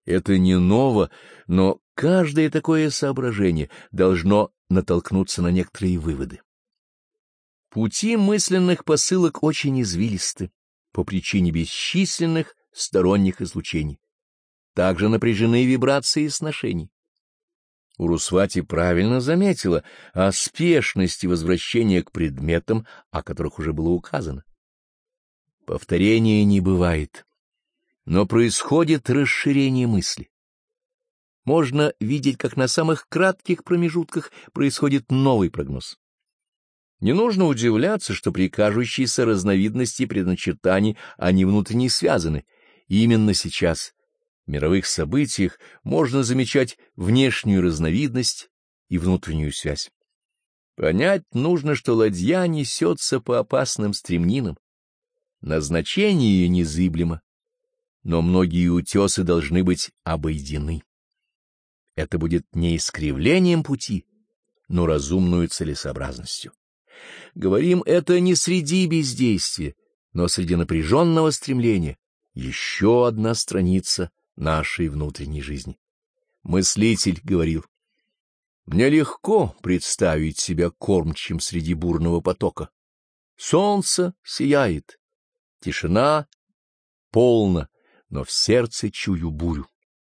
Это не ново, но каждое такое соображение должно натолкнуться на некоторые выводы. Пути мысленных посылок очень извилисты по причине бесчисленных сторонних излучений. Также напряжены вибрации сношений. Урусвати правильно заметила о спешности возвращения к предметам, о которых уже было указано. Повторения не бывает, но происходит расширение мысли. Можно видеть, как на самых кратких промежутках происходит новый прогноз. Не нужно удивляться, что при кажущейся разновидности предначертаний они внутренне связаны. Именно сейчас в мировых событиях можно замечать внешнюю разновидность и внутреннюю связь. Понять нужно, что ладья несется по опасным стремнинам. Назначение ее незыблемо, но многие утесы должны быть обойдены. Это будет не искривлением пути, но разумную целесообразностью. Говорим это не среди бездействия, но среди напряженного стремления. Еще одна страница нашей внутренней жизни. Мыслитель говорил: «Мне легко представить себя кормчим среди бурного потока. Солнце сияет, тишина полна, но в сердце чую бурю».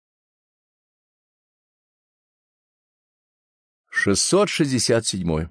шестьсот шестьдесят седьмой.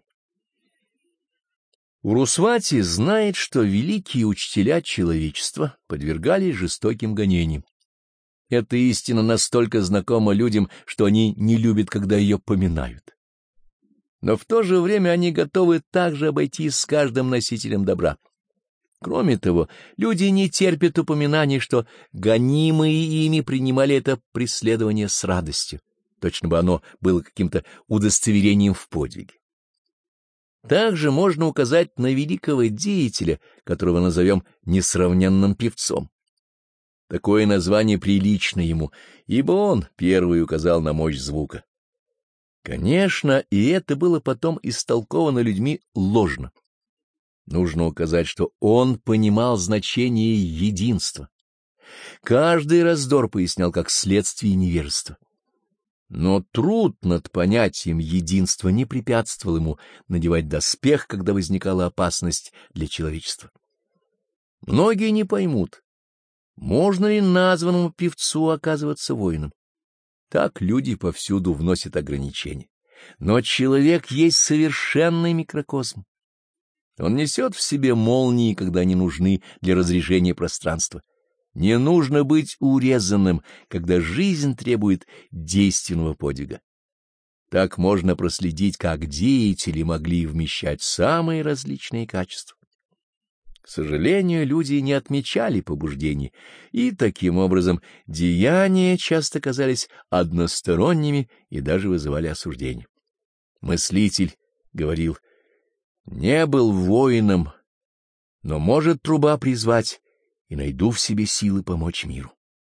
Урусвати знает, что великие учителя человечества подвергались жестоким гонениям. Эта истина настолько знакома людям, что они не любят, когда ее поминают. Но в то же время они готовы также обойтись с каждым носителем добра. Кроме того, люди не терпят упоминаний, что гонимые ими принимали это преследование с радостью. Точно бы оно было каким-то удостоверением в подвиге. Также можно указать на великого деятеля, которого назовем несравненным певцом. Такое название прилично ему, ибо он первый указал на мощь звука. Конечно, и это было потом истолковано людьми ложно. Нужно указать, что он понимал значение единства. Каждый раздор пояснял как следствие невежества. Но труд над понятием единства не препятствовал ему надевать доспех, когда возникала опасность для человечества. Многие не поймут, можно ли названному певцу оказываться воином. Так люди повсюду вносят ограничения. Но человек есть совершенный микрокосм. Он несет в себе молнии, когда они нужны для разрежения пространства. Не нужно быть урезанным, когда жизнь требует действенного подвига. Так можно проследить, как деятели могли вмещать самые различные качества. К сожалению, люди не отмечали побуждений, и таким образом деяния часто казались односторонними и даже вызывали осуждение. Мыслитель говорил: «Не был воином, но может труба призвать, и найду в себе силы помочь миру».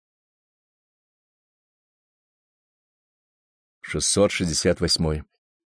шестьсот шестьдесят восьмой.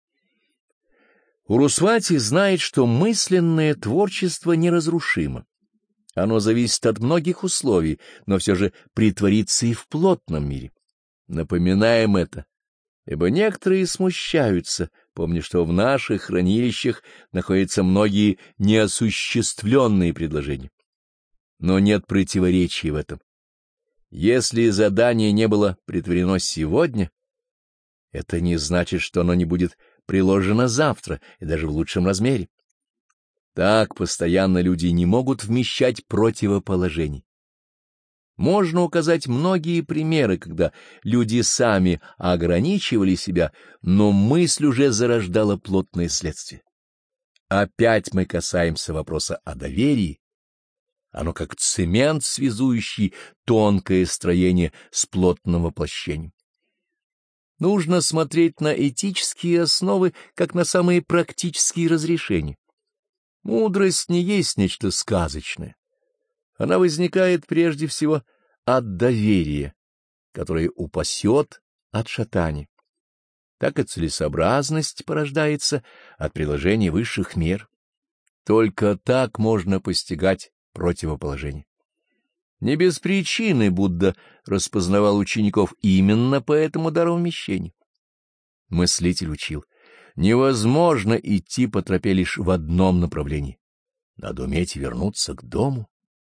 Урусвати знает, что мысленное творчество неразрушимо. Оно зависит от многих условий, но все же притворится и в плотном мире. Напоминаем это, ибо некоторые смущаются, помня, что в наших хранилищах находятся многие неосуществленные предложения. Но нет противоречий в этом. Если задание не было претворено сегодня, это не значит, что оно не будет приложено завтра и даже в лучшем размере. Так постоянно люди не могут вмещать противоположений. Можно указать многие примеры, когда люди сами ограничивали себя, но мысль уже зарождала плотное следствие. Опять мы касаемся вопроса о доверии. Оно как цемент, связующий тонкое строение с плотным воплощением. Нужно смотреть на этические основы, как на самые практические разрешения. Мудрость не есть нечто сказочное. Она возникает прежде всего от доверия, которое упасет от шатания. Так и целесообразность порождается от приложения высших мер. Только так можно постигать противоположение. Не без причины Будда распознавал учеников именно по этому даровмещению. Мыслитель учил: невозможно идти по тропе лишь в одном направлении. Надо уметь вернуться к дому.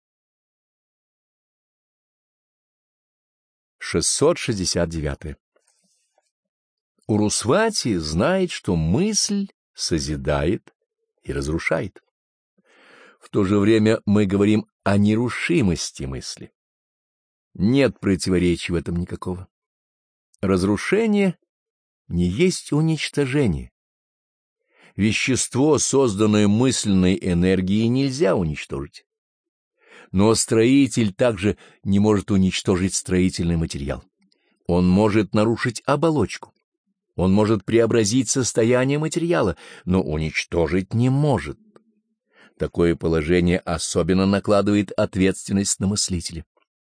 шестьсот шестьдесят девять. Урусвати знает, что мысль созидает и разрушает. В то же время мы говорим о нерушимости мысли. Нет противоречия в этом никакого. Разрушение не есть уничтожение. Вещество, созданное мысленной энергией, нельзя уничтожить. Но строитель также не может уничтожить строительный материал. Он может нарушить оболочку. Он может преобразить состояние материала, но уничтожить не может. Такое положение особенно накладывает ответственность на мыслителя.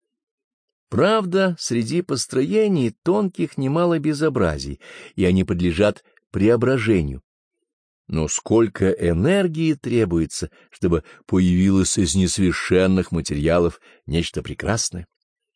Правда, среди построений тонких немало безобразий, и они подлежат преображению. Но сколько энергии требуется, чтобы появилось из несовершенных материалов нечто прекрасное?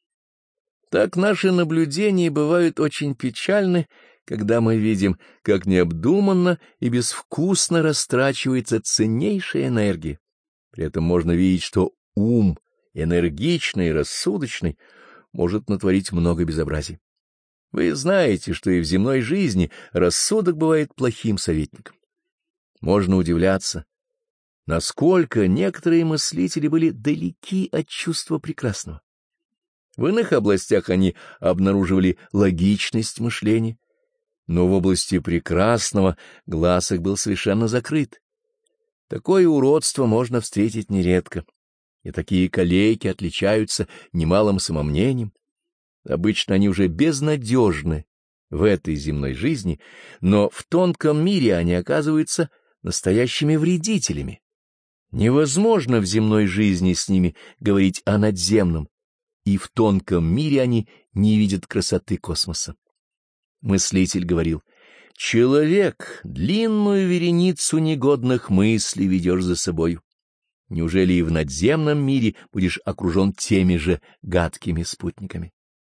Так наши наблюдения бывают очень печальны, когда мы видим, как необдуманно и безвкусно растрачивается ценнейшая энергия. При этом можно видеть, что ум, энергичный и рассудочный, может натворить много безобразий. Вы знаете, что и в земной жизни рассудок бывает плохим советником. Можно удивляться, насколько некоторые мыслители были далеки от чувства прекрасного. В иных областях они обнаруживали логичность мышления, но в области прекрасного глаз их был совершенно закрыт. Такое уродство можно встретить нередко, и такие калеки отличаются немалым самомнением. Обычно они уже безнадежны в этой земной жизни, но в тонком мире они оказываются настоящими вредителями. Невозможно в земной жизни с ними говорить о надземном, и в тонком мире они не видят красоты космоса. Мыслитель говорил: «Человек, длинную вереницу негодных мыслей ведешь за собою. Неужели и в надземном мире будешь окружен теми же гадкими спутниками?»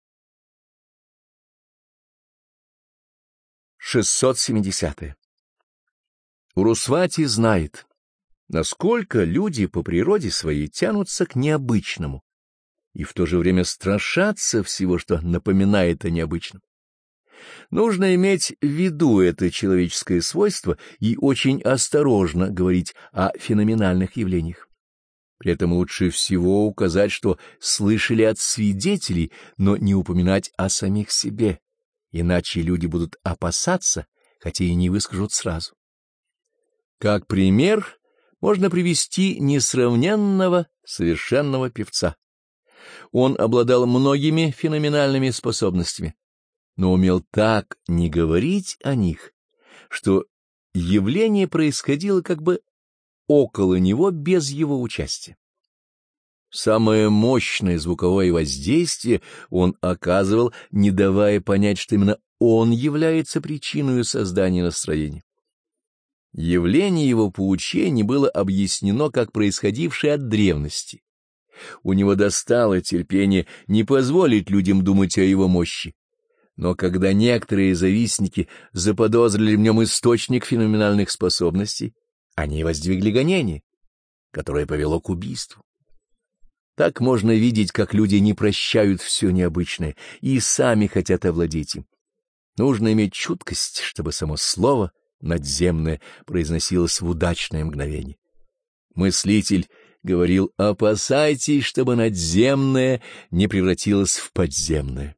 шестьсот семидесятое. Урусвати знает, насколько люди по природе своей тянутся к необычному и в то же время страшатся всего, что напоминает о необычном. Нужно иметь в виду это человеческое свойство и очень осторожно говорить о феноменальных явлениях. При этом лучше всего указать, что слышали от свидетелей, но не упоминать о самих себе, иначе люди будут опасаться, хотя и не выскажут сразу. Как пример можно привести несравненного совершенного певца. Он обладал многими феноменальными способностями, но умел так не говорить о них, что явление происходило как бы около него без его участия. Самое мощное звуковое воздействие он оказывал, не давая понять, что именно он является причиной создания настроения. Явление его поучений было объяснено как происходившее от древности. У него достало терпение не позволить людям думать о его мощи. Но когда некоторые завистники заподозрили в нем источник феноменальных способностей, они воздвигли гонение, которое повело к убийству. Так можно видеть, как люди не прощают все необычное и сами хотят овладеть им. Нужно иметь чуткость, чтобы само слово надземное произносилось в удачное мгновение. Мыслитель говорил: опасайтесь, чтобы надземное не превратилось в подземное.